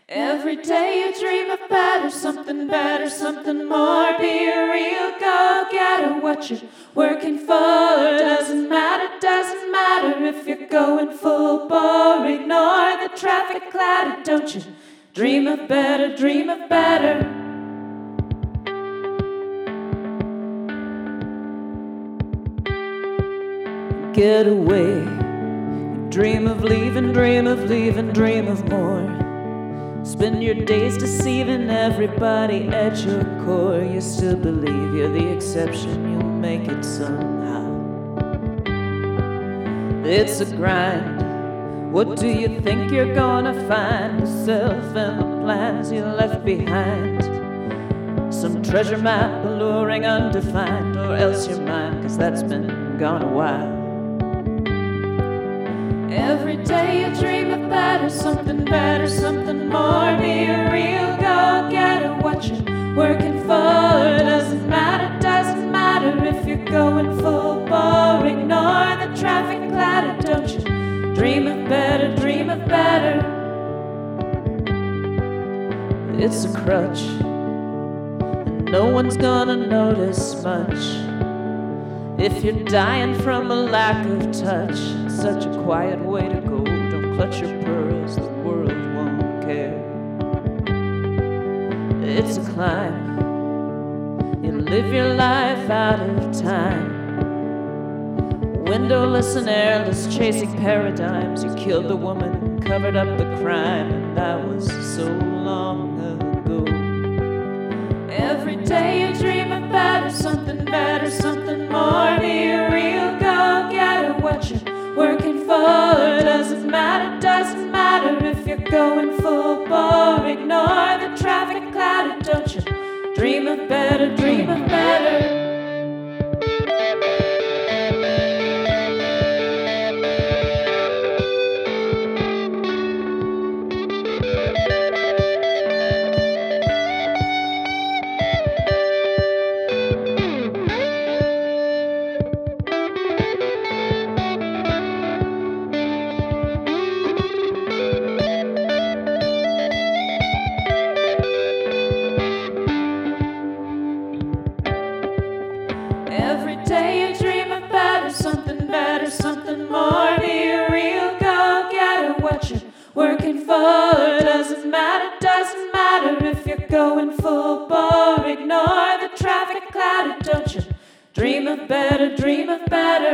Every day you dream of better, something more. Be a real go-getter. What you're working for doesn't matter if you're going full bore. Ignore the traffic clatter. Don't you dream of better, dream of better. Get away. Dream of leaving, dream of more. Spend your days deceiving everybody at your core. You still believe you're the exception, you'll make it somehow. It's a grind. What do you think you're gonna find? Yourself and the plans you left behind. Some treasure map alluring undefined, or else you're mine, 'cause that's been gone a while. Every day you dream of better, something more. Be a real go-getter. What you're working for doesn't matter if you're going full bore. Ignore the traffic clatter. Don't you dream of better, dream of better. It's a crutch, and no one's gonna notice much. If you're dying from a lack of touch, it's such a quiet way to go. Don't clutch your pearls, the world won't care. It's a climb. You live your life out of time. Windowless and airless, chasing paradigms. You killed the woman and covered up the crime, and that was so long ago. Every day you dream of better, something more. Be a real go-getter. What you're working for doesn't matter if you're going full bore. Ignore the traffic clatter. Don't you dream of better, dream of better. Every day you dream of better, something more. Be a real go-getter. What you're working for doesn't matter if you're going full bore. Ignore the traffic clatter. Don't you dream of better, dream of better.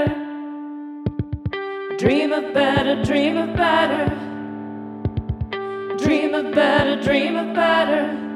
Dream of better, dream of better. Dream of better, dream of better.